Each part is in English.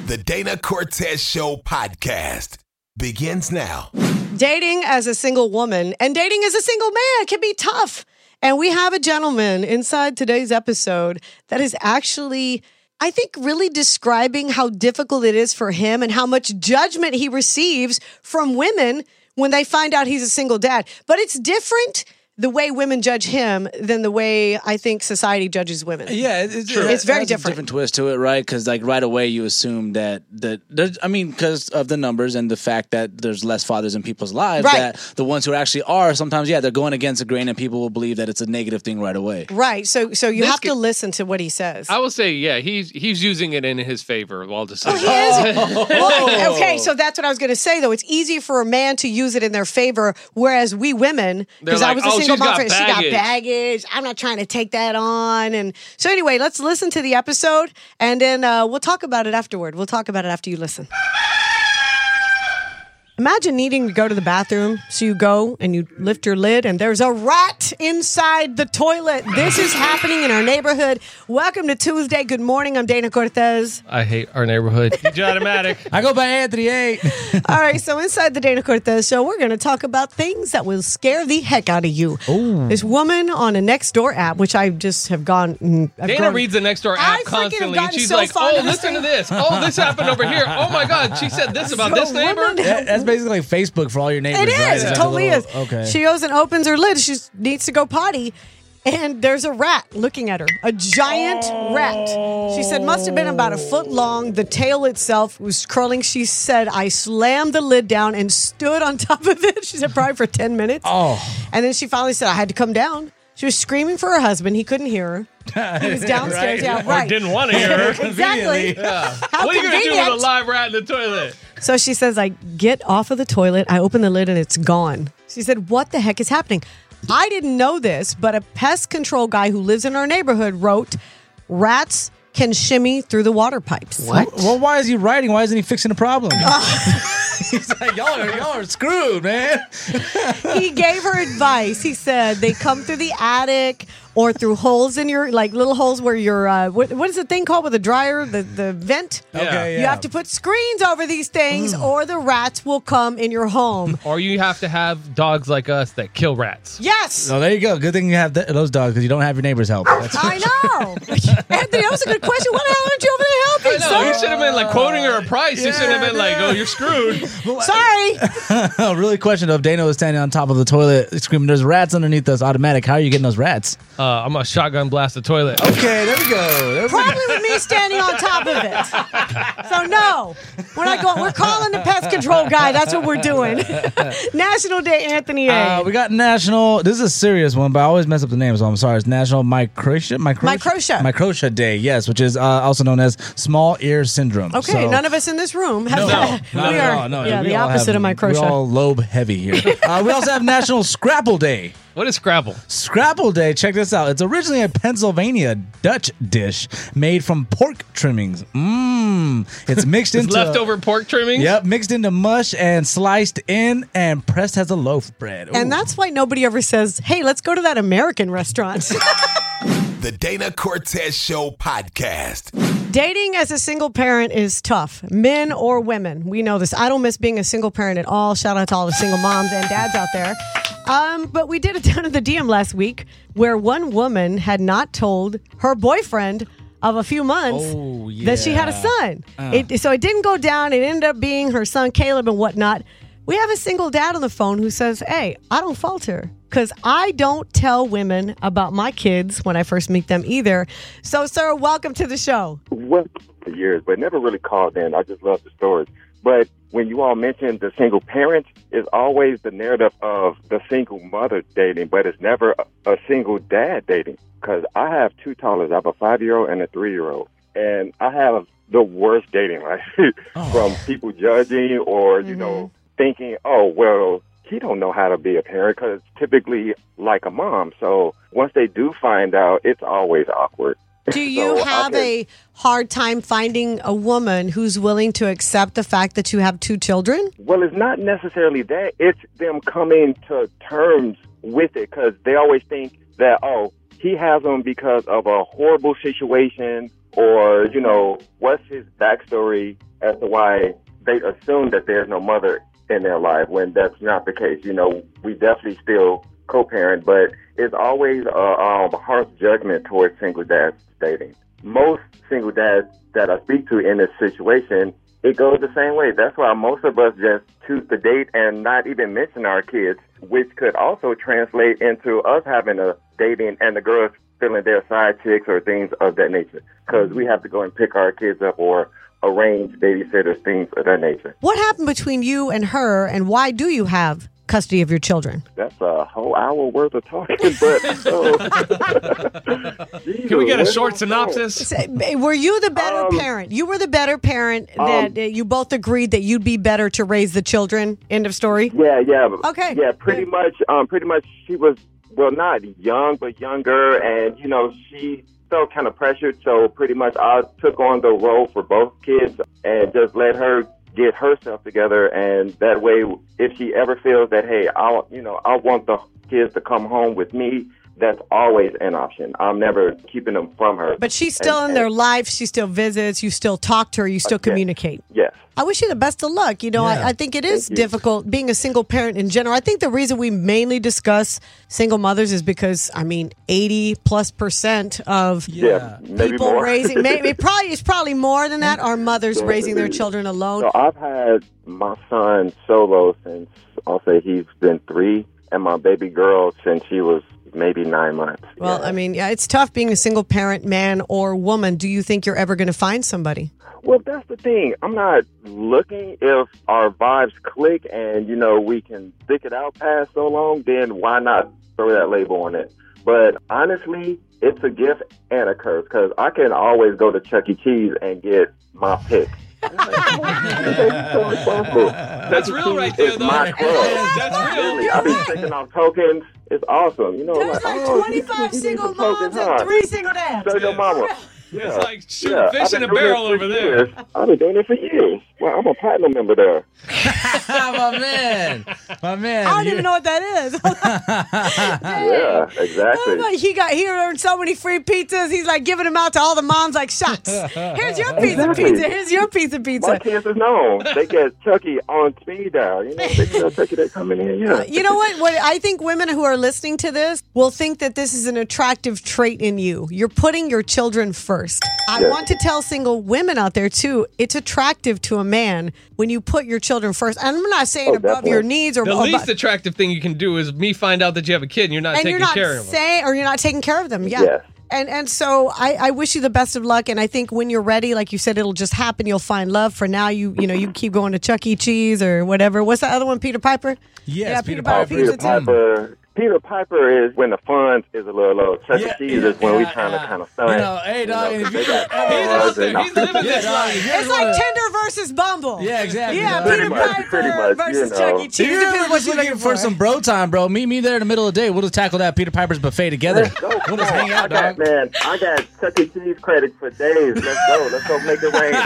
The Dana Cortez Show podcast begins now. Dating as a single woman and dating as a single man can be tough. And we have a gentleman inside today's episode that is actually, I think, really describing how difficult it is for him and how much judgment he receives from women when they find out he's a single dad. But it's different the way women judge him than the way I think society judges women. Yeah, it's very different. A different twist to it, right? Because like right away you assume that because of the numbers and the fact that there's less fathers in people's lives, right, that the ones who actually are sometimes, they're going against the grain, and people will believe that it's a negative thing right away. Right. So you have to listen to what he says. I will say, he's using it in his favor while deciding. Oh, he is. Well, okay, so that's what I was going to say. Though it's easy for a man to use it in their favor, whereas we women, because I was a single mom, she got baggage. I'm not trying to take that on. And so anyway, let's listen to the episode, and then we'll talk about it afterward. We'll talk about it after you listen. Imagine needing to go to the bathroom, so you go and you lift your lid and there's a rat inside the toilet. This is happening in our neighborhood. Welcome to Tuesday. Good morning. I'm Dana Cortez. I hate our neighborhood. Automatic. I go by Anthony 8. All right, so inside the Dana Cortez Show, we're going to talk about things that will scare the heck out of you. Ooh. This woman on a Nextdoor app, which I just have gone... Dana reads the Nextdoor app constantly, and she's like, oh, listen to this. Oh, this happened over here. Oh, my God, she said this about this neighbor. That's basically like Facebook for all your neighbors. It is. Right? It totally is. Okay. She goes and opens her lid. She needs to go potty. And there's a rat looking at her. A giant rat. She said must have been about a foot long. The tail itself was curling. She said, I slammed the lid down and stood on top of it. She said probably for 10 minutes. Oh. And then she finally said, I had to come down. She was screaming for her husband. He couldn't hear her. He was downstairs. Right. Yeah, right. Or didn't want to hear her. Exactly. Yeah. How what are you going to do convenient. with a live rat in the toilet? So she says, I get off of the toilet. I open the lid and it's gone. She said, what the heck is happening? I didn't know this, but a pest control guy who lives in our neighborhood wrote, rats can shimmy through the water pipes. What? Well, why is he writing? Why isn't he fixing the problem? He's like, y'all are screwed, man. He gave her advice. He said they come through the attic or through holes in your, like little holes where your, what is the thing called with the dryer, the vent? Okay, You have to put screens over these things or the rats will come in your home. Or you have to have dogs like us that kill rats. Yes. So there you go. Good thing you have those dogs because you don't have your neighbor's help. I know. Anthony, that was a good question. What the hell aren't you over there helping, I know, he sir? should have been like quoting her a price. He should have been like, oh, you're screwed. Sorry. Really question though, if Dana was standing on top of the toilet screaming, there's rats underneath us automatic, how are you getting those rats? I'm going to shotgun blast the toilet. Okay, there we go. Probably with me standing on top of it. So no, we're not going. We're calling the pest control guy. That's what we're doing. National Day Anthony A. We got National, this is a serious one, but I always mess up the name, so I'm sorry. It's National Microtia Day, yes, which is also known as Small Ear Syndrome. Okay, So- none of us in this room have No, that. not We at are, all. No, yeah, we the all opposite of We're microtia. all lobe heavy here. We also have National Scrapple Day. What is Scrabble? Scrapple Day, check this out. It's originally a Pennsylvania Dutch dish made from pork trimmings. It's mixed into Leftover pork trimmings? Yep, mixed into mush and sliced in and pressed as a loaf bread. Ooh. And that's why nobody ever says, hey, let's go to that American restaurant. The Dana Cortez Show podcast. Dating as a single parent is tough, men or women. We know this. I don't miss being a single parent at all. Shout out to all the single moms and dads out there. But we did it down at the DM last week where one woman had not told her boyfriend of a few months that she had a son. So it didn't go down. It ended up being her son, Caleb, and whatnot. We have a single dad on the phone who says, hey, I don't falter because I don't tell women about my kids when I first meet them either. So, sir, welcome to the show. Well, for years, but never really called in. I just love the stories. But when you all mentioned the single parent, it's always the narrative of the single mother dating, but it's never a single dad dating. Because I have two toddlers. I have a 5-year-old and a 3-year-old. And I have the worst dating life from people judging or, you know, thinking, oh, well, he don't know how to be a parent because it's typically like a mom. So once they do find out, it's always awkward. Do you have a hard time finding a woman who's willing to accept the fact that you have two children? Well, it's not necessarily that. It's them coming to terms with it because they always think that, oh, he has them because of a horrible situation or, you know, what's his backstory as to why they assume that there's no mother in their life when that's not the case. You know, we definitely still co-parent, but it's always a harsh judgment towards single dads dating. Most single dads that I speak to in this situation, it goes the same way. That's why most of us just choose to date and not even mention our kids, which could also translate into us having a dating and the girls feeling their side chicks or things of that nature, because we have to go and pick our kids up or arrange babysitters, things of that nature. What happened between you and her, and why do you have custody of your children? That's a whole hour worth of talking, but can we get a short synopsis? Were you the better parent? You were the better parent that you both agreed that you'd be better to raise the children. End of story? Yeah. Okay. Yeah, pretty much she was, well, not young, but younger, and, you know, she felt kind of pressured, so pretty much I took on the role for both kids and just let her get herself together, and that way, if she ever feels that, hey, I want the kids to come home with me, that's always an option. I'm never keeping them from her. But she's still in their life. She still visits. You still talk to her. You still communicate. Yes. I wish you the best of luck. You know, I think it is difficult being a single parent in general. I think the reason we mainly discuss single mothers is because, 80+% of people raising, it's probably more than that, are mothers raising their children alone. So I've had my son solo since, I'll say he's been 3, and my baby girl since she was maybe 9 months. Well, it's tough being a single parent, man or woman. Do you think you're ever going to find somebody? Well, that's the thing. I'm not looking. If our vibes click and, you know, we can stick it out past so long, then why not throw that label on it? But honestly, it's a gift and a curse, because I can always go to Chuck E. Cheese and get my pick. That's real right there, though. My club. That's real. Really, I've been taking off tokens. It's awesome. You know, there's like 25 single moms and 3 single dads. So your mama. Yeah. It's like shooting fish in a barrel over there. I've been doing it for years. Well, I'm a platinum member there. My man. I don't even know what that is. Yeah, exactly. He earned so many free pizzas. He's like giving them out to all the moms like shots. Here's your piece of pizza. Here's your piece of pizza. My kids is known. They get Chucky on speed dial. You know, they tell Chucky they're coming in. Yeah. You know what? I think women who are listening to this will think that this is an attractive trait in you. You're putting your children first. I want to tell single women out there too, it's attractive to a man when you put your children first. And I'm not saying above your needs or the least attractive thing you can do is me find out that you have a kid and you're not taking care of them. Or you're not taking care of them. Yeah. And so I wish you the best of luck. And I think when you're ready, like you said, it'll just happen. You'll find love. For now, you keep going to Chuck E. Cheese or whatever. What's the other one? Peter Piper? Yes, Peter Piper. Peter Piper is when the funds is a little low. Chuck E. Cheese is when we trying to kind of stun. Hey, dog. He's out there. He's living this life. It's like Tinder versus Bumble. Yeah, exactly. Yeah, Peter Piper versus Chuck E. Cheese. If you're looking for some bro time, bro, meet me there in the middle of the day. We'll just tackle that Peter Piper's buffet together. We'll just hang out, dog. I got Chuck E. Cheese credits for days. Let's go make it rain.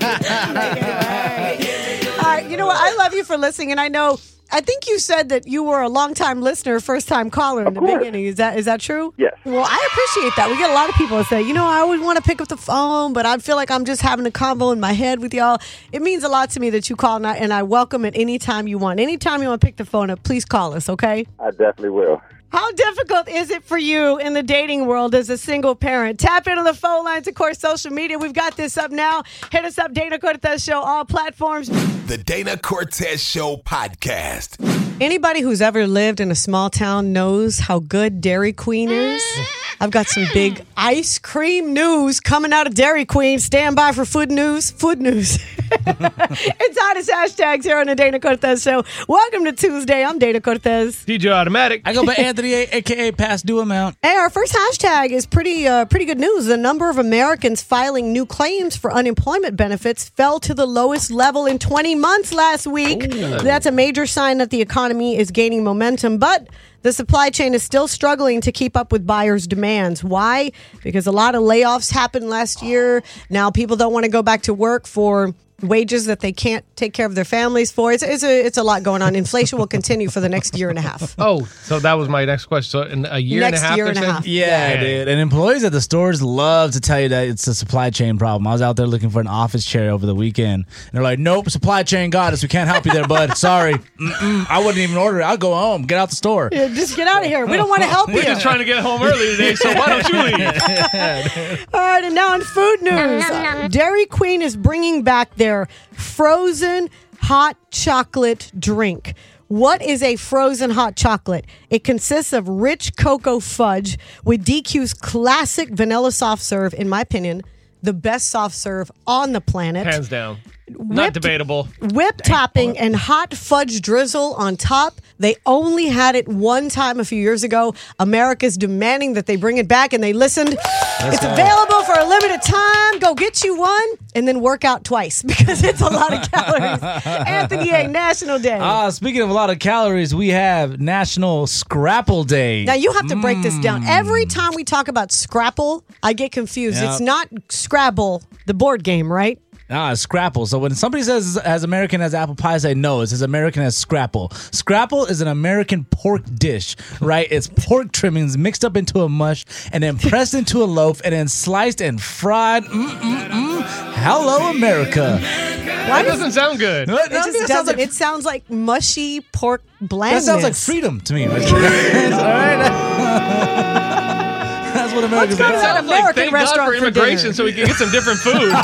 All right, you know what? I love you for listening, and I think you said that you were a long-time listener, first-time caller in the beginning. Is that true? Yes. Well, I appreciate that. We get a lot of people that say, I always want to pick up the phone, but I feel like I'm just having a convo in my head with y'all. It means a lot to me that you call, and I welcome it anytime you want. Anytime you want to pick the phone up, please call us, okay? I definitely will. How difficult is it for you in the dating world as a single parent? Tap in on the phone lines, of course, social media. We've got this up now. Hit us up, Dana Cortez Show, all platforms. The Dana Cortez Show podcast. Anybody who's ever lived in a small town knows how good Dairy Queen is. I've got some big ice cream news coming out of Dairy Queen. Stand by for food news. Food news. It's hottest hashtags here on the Dana Cortez Show. Welcome to Tuesday. I'm Dana Cortez. DJ Automatic. I go by Anthony, a.k.a. Past Due Amount. Hey, our first hashtag is pretty good news. The number of Americans filing new claims for unemployment benefits fell to the lowest level in 20 months last week. Ooh. That's a major sign that the economy is gaining momentum, but The supply chain is still struggling to keep up with buyers' demands. Why? Because a lot of layoffs happened last year. Now people don't want to go back to work for wages that they can't take care of their families for. It's a lot going on. Inflation will continue for the next year and a half. Oh, so that was my next question. So in a year Next and a half, year and a half. Yeah, dude. And employees at the stores love to tell you that it's a supply chain problem. I was out there looking for an office chair over the weekend, and they're like, "Nope, supply chain got us. We can't help you there, bud. Sorry. I wouldn't even order it. I'll go home. Get out the store." Yeah, just get out of here. We don't want to help you. We're just trying to get home early today, so why don't you leave? All right, and now in food news, Dairy Queen is bringing back their frozen hot chocolate drink. What is a frozen hot chocolate? It consists of rich cocoa fudge with DQ's classic vanilla soft serve, in my opinion, the best soft serve on the planet. Hands down. Not debatable. Whipped topping and hot fudge drizzle on top. They only had it one time a few years ago. America's demanding that they bring it back, and they listened. It's available for a limited time. Go get you one and then work out twice because it's a lot of calories. Anthony A. National Day. Speaking of a lot of calories, we have National Scrapple Day. Now, you have to break this down. Every time we talk about Scrapple, I get confused. Yep. It's not Scrabble, the board game, right? Scrapple. So when somebody says as American as apple pie, I say no, it's as American as Scrapple. Scrapple is an American pork dish, right? It's pork trimmings mixed up into a mush and then pressed into a loaf and then sliced and fried. Hello, America. That doesn't sound good. It just doesn't. It sounds like mushy pork blandness. That sounds like freedom to me. Right? All right. That's what America's about. Sounds like thank God for immigration so we can get some different food. Dude.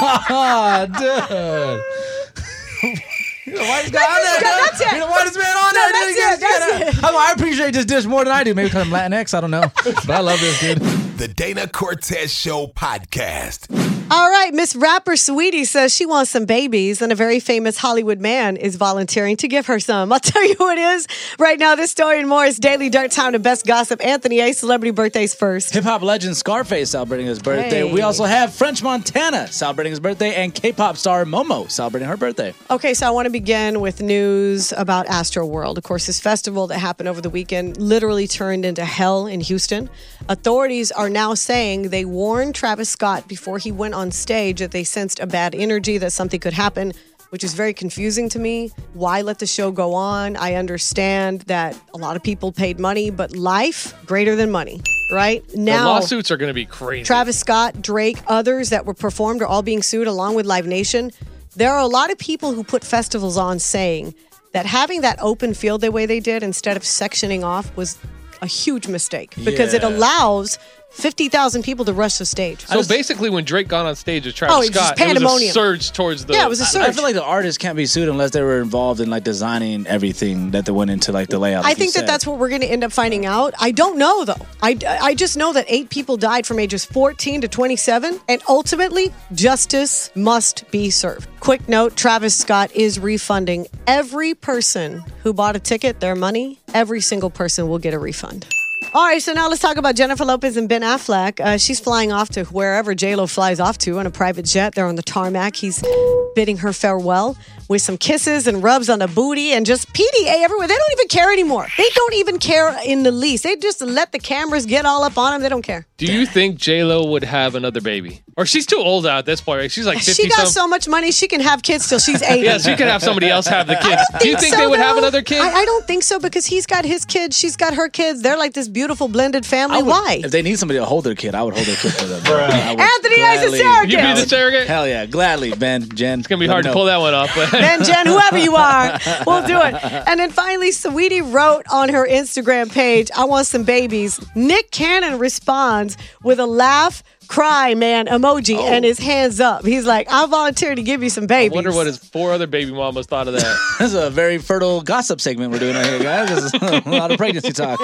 Why is That's it. Why is man on there? That's it. I appreciate this dish more than I do. Maybe because I'm Latinx. I don't know. But I love this, dude. The Dana Cortez Show podcast. All right, Miss Rapper Saweetie says she wants some babies, and a very famous Hollywood man is volunteering to give her some. I'll tell you who it is right now. This story and more is Daily Dirt Time to Best Gossip. Anthony A. Celebrity Birthdays first. Hip-hop legend Scarface celebrating his birthday. Hey. We also have French Montana celebrating his birthday, and K-pop star Momo celebrating her birthday. Okay, so I want to begin with news about Astroworld. Of course, this festival that happened over the weekend literally turned into hell in Houston. Authorities are now saying they warned Travis Scott before he went on stage that they sensed a bad energy, that something could happen, which is very confusing to me. Why let the show go on? I understand that a lot of people paid money, but life greater than money, right? Now, the lawsuits are going to be crazy. Travis Scott, Drake, others that were performed are all being sued along with Live Nation. There are a lot of people who put festivals on saying that having that open field the way they did instead of sectioning off was a huge mistake because it allows 50,000 people to rush the stage. So basically, when Drake got on stage with Travis Scott, it was a surge towards the... Yeah, it was a surge. I feel like the artists can't be sued unless they were involved in like designing everything that they went into like the layout. I think that's what we're going to end up finding out. I don't know, though. I just know that 8 people died from ages 14 to 27, and ultimately, justice must be served. Quick note, Travis Scott is refunding every person who bought a ticket their money. Every single person will get a refund. All right, so now let's talk about Jennifer Lopez and Ben Affleck. She's flying off to wherever J-Lo flies off to on a private jet. They're on the tarmac. He's bidding her farewell with some kisses and rubs on the booty and just PDA everywhere. They don't even care anymore. They don't even care in the least. They just let the cameras get all up on them. They don't care. Do you think J-Lo would have another baby? Or she's too old at this point, right? She's like 50. She got so much money, she can have kids till she's 80. Yeah, she can have somebody else have the kids. Do you think they would have another kid? I don't think so because he's got his kids, she's got her kids. They're like this beautiful blended family. Why? If they need somebody to hold their kid, I would hold their kid for them. Anthony is a surrogate. You be the surrogate? Hell yeah, gladly, Ben, Jen. It's going to be hard to pull that one off. But. Ben, Jen, whoever you are, we'll do it. And then finally, Saweetie wrote on her Instagram page, I want some babies. Nick Cannon responds with a laugh, cry, man, emoji, and his hands up. He's like, I volunteer to give you some babies. I wonder what his 4 other baby mamas thought of that. This is a very fertile gossip segment we're doing right here, guys. This is a lot of pregnancy talk.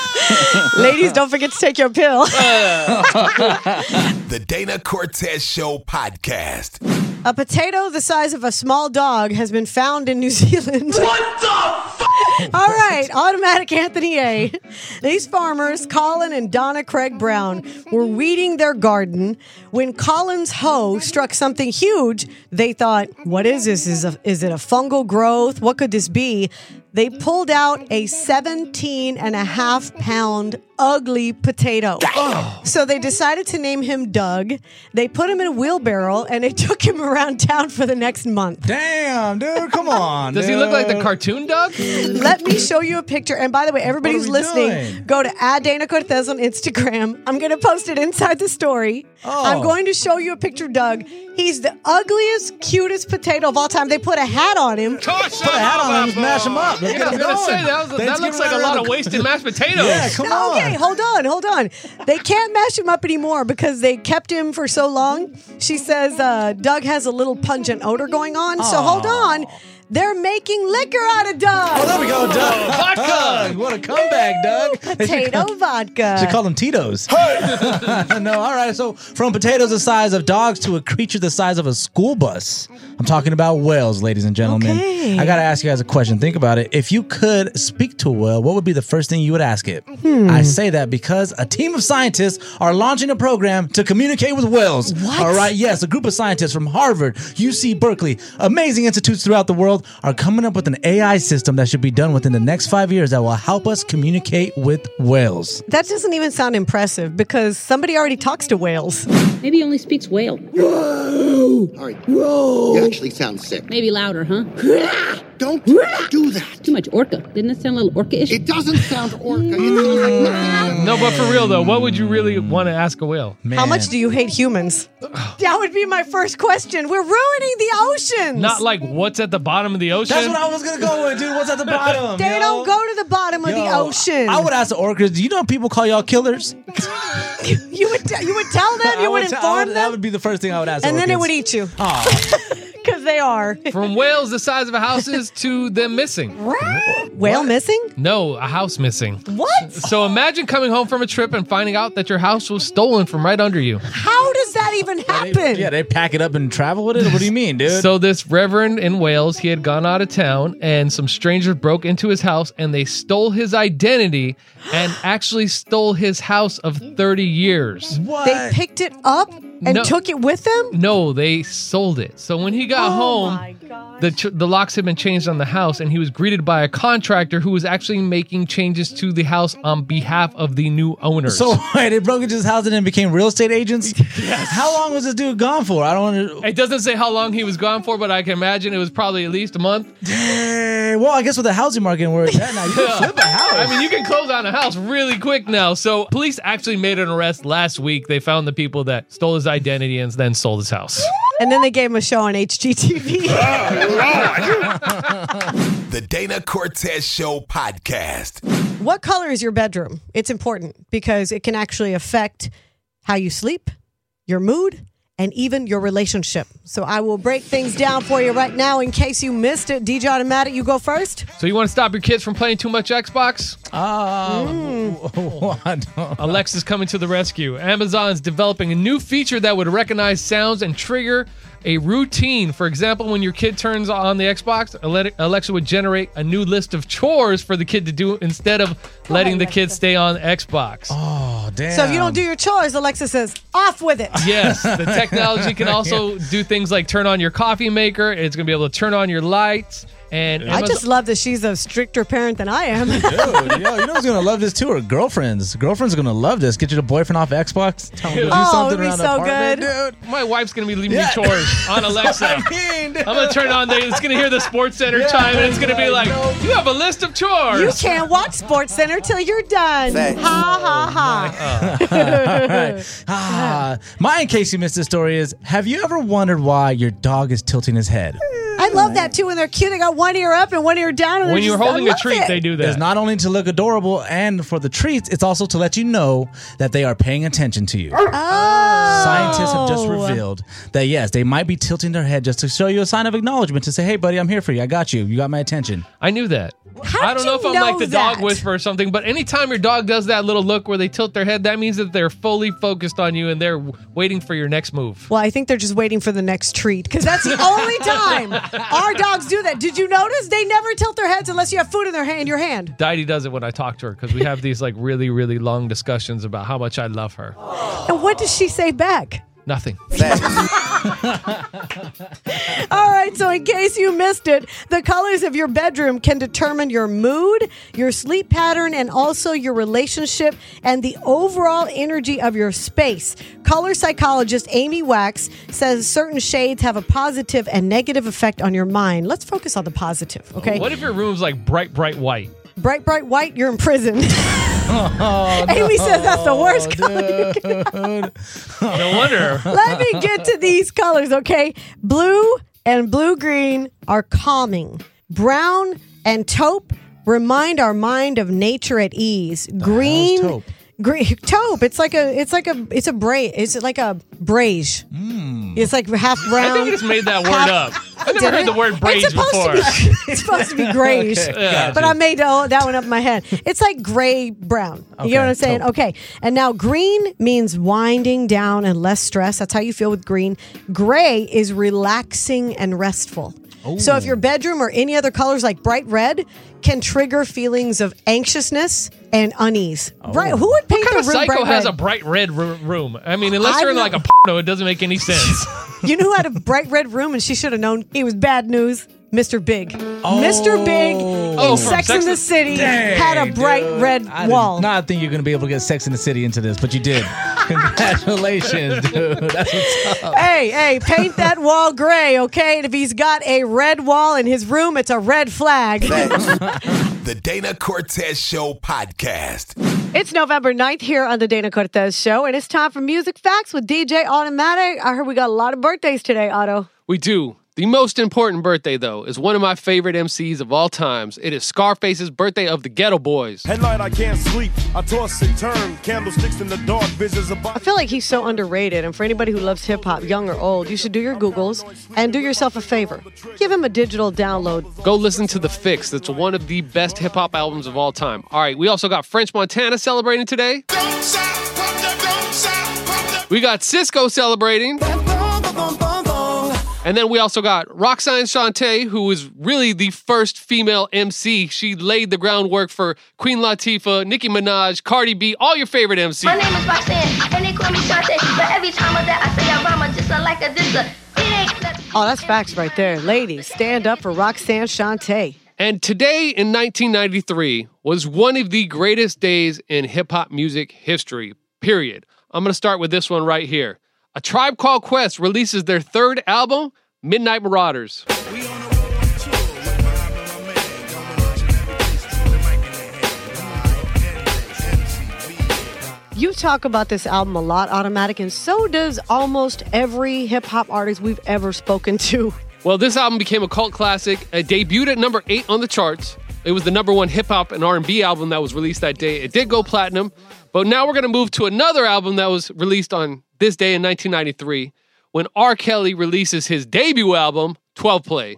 Ladies, don't forget to take your pill. The Dana Cortez Show podcast. A potato the size of a small dog has been found in New Zealand. What the fuck? All right, automatic Anthony A. These farmers, Colin and Donna Craig Brown, were weeding their garden garden. When Colin's hoe struck something huge, they thought, what is this? Is it a fungal growth? What could this be? They pulled out a 17.5-pound ugly potato. So they decided to name him Doug. They put him in a wheelbarrow and they took him around town for the next month. Damn, dude, come on. Does he look like the cartoon Doug? Let me show you a picture. And by the way, everybody who's listening, go to @DanaCortez on Instagram. I'm going to post it inside the story. I'm going to show you a picture of Doug. He's the ugliest, cutest potato of all time. They put a hat on him. Put a hat on him, smash him up. Yeah, I was going to say, that looks like a lot of wasted mashed potatoes. Yeah, come on. Okay, hold on. They can't mash him up anymore because they kept him for so long. She says Doug has a little pungent odor going on. So hold on. They're making liquor out of Doug. Oh, there we go, Doug. Vodka. What a comeback, Doug. Potato vodka. Should call them Tito's. No, all right. So from potatoes the size of dogs to a creature the size of a school bus. I'm talking about whales, ladies and gentlemen. Okay. I got to ask you guys a question. Think about it. If you could speak to a whale, what would be the first thing you would ask it? I say that because a team of scientists are launching a program to communicate with whales. What? All right. Yes, a group of scientists from Harvard, UC Berkeley, amazing institutes throughout the world are coming up with an AI system that should be done within the next 5 years that will help us communicate with whales. That doesn't even sound impressive because somebody already talks to whales. Maybe he only speaks whale. All right. You actually sound sick. Maybe louder, huh? Don't do that. Too much orca. Didn't it sound a little orca-ish? It doesn't sound orca. It sounds like nothing. No, but for real, though, what would you really want to ask a whale? Man. How much do you hate humans? That would be my first question. We're ruining the oceans. Not like what's at the bottom of the ocean. That's what I was going to go with, dude. What's at the bottom? They don't go to the bottom of the ocean. I would ask the orcas, do you know people call y'all killers? You would tell them? You would inform them? That would be the first thing I would ask And the then it orcas. would eat you. Aw. Because they are. From whales the size of houses to them missing. Whale missing? No, a house missing. What? So imagine coming home from a trip and finding out that your house was stolen from right under you. How does that even happen? They pack it up and travel with it? What do you mean, dude? So this reverend in Wales, he had gone out of town and some strangers broke into his house and they stole his identity and actually stole his house of 30 years. What? They picked it up and took it with them? No, they sold it. So when he got home, my gosh. the locks had been changed on the house and he was greeted by a contractor who was actually making changes to the house on behalf of the new owners. So wait, they broke into his house and then became real estate agents? Yes. How long was this dude gone for? I don't It doesn't say how long he was gone for, but I can imagine it was probably at least a month. Dang. Well, I guess with the housing market where it's at now, you can flip a house. I mean, you can close down a house really quick now. So police actually made an arrest last week. They found the people that stole his identity and then sold his house. And then they gave him a show on HGTV. The Dana Cortez Show podcast. What color is your bedroom? It's important because it can actually affect how you sleep, your mood, and even your relationship. So I will break things down for you right now in case you missed it. DJ Automatic, you go first. So you want to stop your kids from playing too much Xbox? What? Alexa's coming to the rescue. Amazon's developing a new feature that would recognize sounds and trigger a routine. For example, when your kid turns on the Xbox, Alexa would generate a new list of chores for the kid to do instead of letting the kid stay on Xbox. Oh, damn. So if you don't do your chores, Alexa says, off with it. Yes, the technology can also do things like turn on your coffee maker. It's going to be able to turn on your lights. And I just love that she's a stricter parent than I am. Dude, yo, you know who's gonna love this too? Her girlfriends. Girlfriends are gonna love this. Get your boyfriend off Xbox. Tell him to do something it'd be around the so apartment, good. dude. my wife's going to be leaving me chores on Alexa. I mean, dude. I'm going to turn on it's going to hear the Sports Center chime and it's going to be like, you have a list of chores. You can't watch Sports Center till you're done. Thanks. Ha, ha, ha. My, in case you missed this story, is have you ever wondered why your dog is tilting his head? I love that too when they're cute. They got one ear up and one ear down. And When you're holding a treat, they do that. It's not only to look adorable and for the treats, it's also to let you know that they are paying attention to you. Scientists have just revealed that, yes, they might be tilting their head just to show you a sign of acknowledgement, to say, hey, buddy, I'm here for you. I got you. You got my attention. I knew that. How I don't did know if you I'm know like the dog that? whisperer or something, but anytime your dog does that little look where they tilt their head, that means that they're fully focused on you and they're waiting for your next move. Well, I think they're just waiting for the next treat because that's the only time Our dogs do that. Did you notice? They never tilt their heads unless you have food in your hand. Didi does it when I talk to her because we have these like really, really long discussions about how much I love her. And what does she say back? Nothing. All right, so in case you missed it, the colors of your bedroom can determine your mood, your sleep pattern, and also your relationship and the overall energy of your space. Color psychologist Amy Wax says certain shades have a positive and negative effect on your mind. Let's focus on the positive, okay? What if your room's like bright, bright white? Bright white, you're in prison. Amy says that's the worst color. No wonder. Let me get to these colors, okay? Blue and blue-green are calming. Brown and taupe remind our mind of nature at ease. Green, taupe? Taupe. It's like a beige. It's like half brown. I think you just made that word up. I've never heard the word beige before. It's supposed to be grayish, but I made that one up in my head. It's like gray brown. You know what I'm saying? Taupe. Okay. And now green means winding down and less stress. That's how you feel with green. Gray is relaxing and restful. So if your bedroom or any other colors like bright red can trigger feelings of anxiousness and unease. Right? Who would paint What kind of their room psycho bright has red? a bright red room? I mean, unless you're in like a porno, it doesn't make any sense. You know who had a bright red room and she should have known he was bad news? Mr. Big. Mr. Big in from Sex Sex and the and- City Dang, had a bright dude. red I wall. did not think you're going to be able to get Sex in the City into this, but you did. Congratulations, dude. That's what's up. Hey, paint that wall gray, okay? And if he's got a red wall in his room, it's a red flag. The Dana Cortez Show podcast. It's November 9th here on the Dana Cortez Show, and it's time for Music Facts with DJ Automatic. I heard we got a lot of birthdays today, Otto. We do. The most important birthday, though, is one of my favorite MCs of all times. It is Scarface's birthday of the Ghetto Boys. At night I can't sleep. I toss and turn. Candlesticks in the dark. Visions of I feel like he's so underrated, and for anybody who loves hip-hop, young or old, you should do your Googles and do yourself a favor. Give him a digital download. Go listen to The Fix. That's one of the best hip-hop albums of all time. All right, we also got French Montana celebrating today. We got Cisco celebrating. And then we also got Roxanne Shante, who was really the first female MC. She laid the groundwork for Queen Latifah, Nicki Minaj, Cardi B, all your favorite MCs. My name is Roxanne, and they call me Shante. But every time of that, I say I rhyme just like a disser. It ain't nothing. Oh, that's facts right there. Ladies, stand up for Roxanne Shante. And today in 1993 was one of the greatest days in hip-hop music history, period. I'm going to start with this one right here. A Tribe Called Quest releases their third album, Midnight Marauders. You talk about this album a lot, Automatic, and so does almost every hip-hop artist we've ever spoken to. Well, this album became a cult classic. It debuted at number 8 on the charts. It was the number 1 hip-hop and R&B album that was released that day. It did go platinum. But now we're going to move to another album that was released on this day in 1993 when R. Kelly releases his debut album, 12 Play.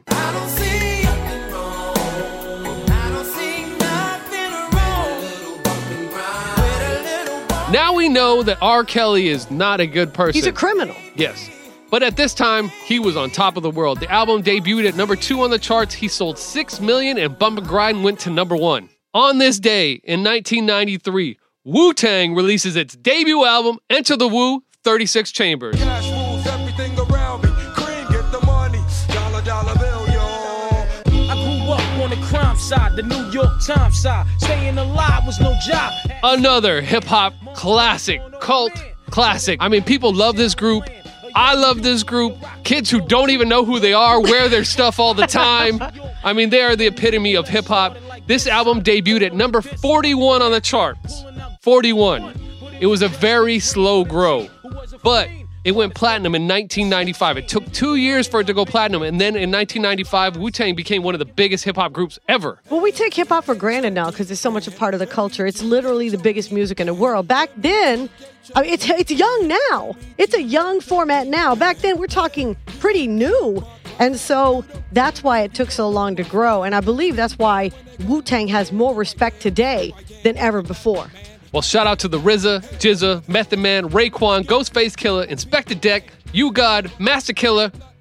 Now we know that R. Kelly is not a good person. He's a criminal. Yes. But at this time, he was on top of the world. The album debuted at number 2 on the charts. He sold 6 million and Bump and Grind went to number 1. On this day in 1993, Wu-Tang releases its debut album, Enter the Wu, 36 Chambers. cash rules everything around me. Cream, get the money. Dollar bill, y'all. I grew up on the crime side, the New York Times side. Staying alive was no job. Another hip-hop classic, cult classic. I mean, people love this group. I love this group. Kids who don't even know who they are wear their stuff all the time. I mean, they are the epitome of hip-hop. This album debuted at number 41 on the charts. 41. It was a very slow grow, but it went platinum in 1995. It took 2 years for it to go platinum, and then in 1995, Wu-Tang became one of the biggest hip-hop groups ever. Well, we take hip-hop for granted now because it's so much a part of the culture. It's literally the biggest music in the world. Back then, I mean, it's young now. It's a young format now. Back then, we're talking pretty new. And so that's why it took so long to grow. And I believe that's why Wu-Tang has more respect today than ever before. Well, shout out to the RZA, GZA, Method Man, Raekwon, Ghostface Killer, Inspector Deck, U God, Master Killer,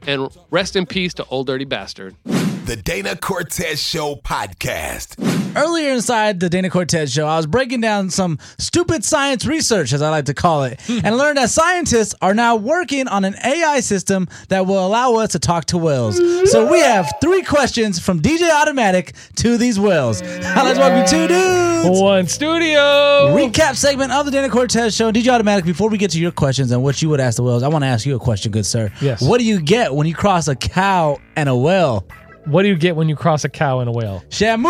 And rest in peace to Old Dirty Bastard. The Dana Cortez Show podcast. Earlier inside the Dana Cortez Show, I was breaking down some stupid science research, as I like to call it, and learned that scientists are now working on an AI system that will allow us to talk to whales. So we have 3 questions from DJ Automatic to these whales. Let's welcome 2 dudes. 1 studio. Recap segment of the Dana Cortez Show. DJ Automatic, before we get to your questions and what you would ask the whales, I want to ask you a question, good sir. Yes. What do you get when you cross a cow and a whale? What do you get when you cross a cow and a whale? Shamu!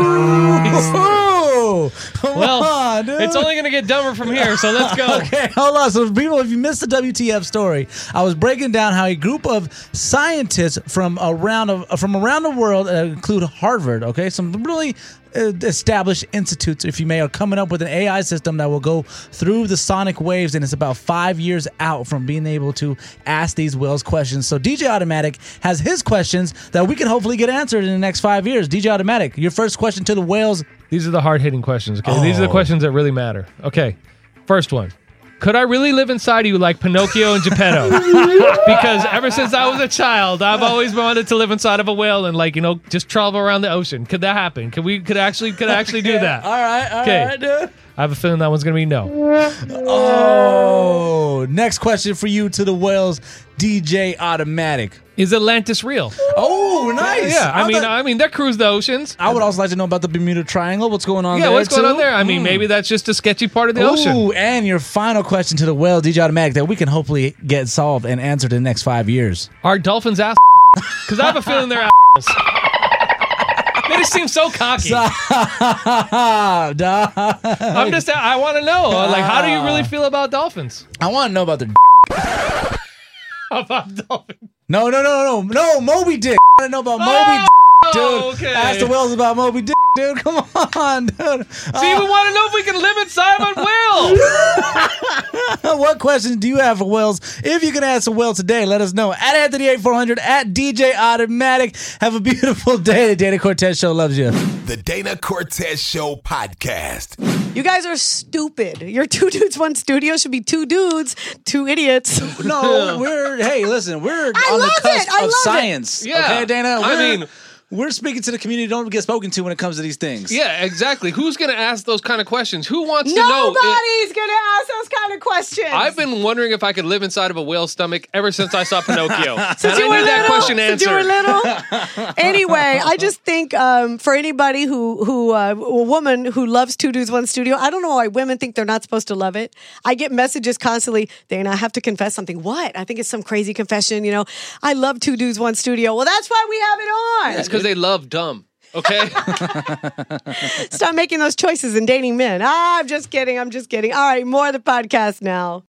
Well, it's only going to get dumber from here, so let's go. Okay, hold on. So, people, if you missed the WTF story, I was breaking down how a group of scientists from around the world, include Harvard, okay, some really established institutes, if you may, are coming up with an AI system that will go through the sonic waves, and it's about 5 years out from being able to ask these whales questions. So DJ Automatic has his questions that we can hopefully get answered in the next 5 years. DJ Automatic, your first question to the whales. These are the hard-hitting questions, okay? These are the questions that really matter. Okay, first one. Could I really live inside of you like Pinocchio and Geppetto? Because ever since I was a child, I've always wanted to live inside of a whale and just travel around the ocean. Could that happen? Could I actually do that? All right, dude. I have a feeling that one's gonna be no. Oh, next question for you to the whales, DJ Automatic. Is Atlantis real? Oh, nice. Yeah, I mean, they cruise the oceans. I would also like to know about the Bermuda Triangle. What's going on there? Yeah, what's going on there? I mean, maybe that's just a sketchy part of the ocean. Ooh, and your final question to the whale, DJ Automatic, that we can hopefully get solved and answered in the next 5 years. Are dolphins ass? Because I have a feeling they're ass. They just seem so cocky. I want to know, how do you really feel about dolphins? I want to know about their About dolphins? No, Moby Dick. I want to know about Moby Dick, dude. Okay. Ask the whales about Moby Dick, dude. Come on, dude. See, we want to know if we can live inside of a whale. What questions do you have for whales? If you can ask a whale today, let us know. At Anthony8400, at DJ Automatic. Have a beautiful day. The Dana Cortez Show loves you. The Dana Cortez Show podcast. You guys are stupid. Your 2 dudes, 1 studio should be 2 dudes, 2 idiots. No, we're on the cusp of science. Yeah. Okay, Dana? We're speaking to the community. Don't get spoken to when it comes to these things. Yeah, exactly. Who's going to ask those kind of questions? Who wants to know? Nobody's going to ask those kind of questions. I've been wondering if I could live inside of a whale's stomach ever since I saw Pinocchio. Since I need that question answered. Since you were little. Anyway, I just think for anybody a woman who loves 2 dudes, 1 studio, I don't know why women think they're not supposed to love it. I get messages constantly, Dana, I have to confess something. What? I think it's some crazy confession. I love 2 dudes, 1 studio. Well, that's why we have it on. It's because they love dumb. Okay? Stop making those choices and dating men. I'm just kidding. All right, more of the podcast now.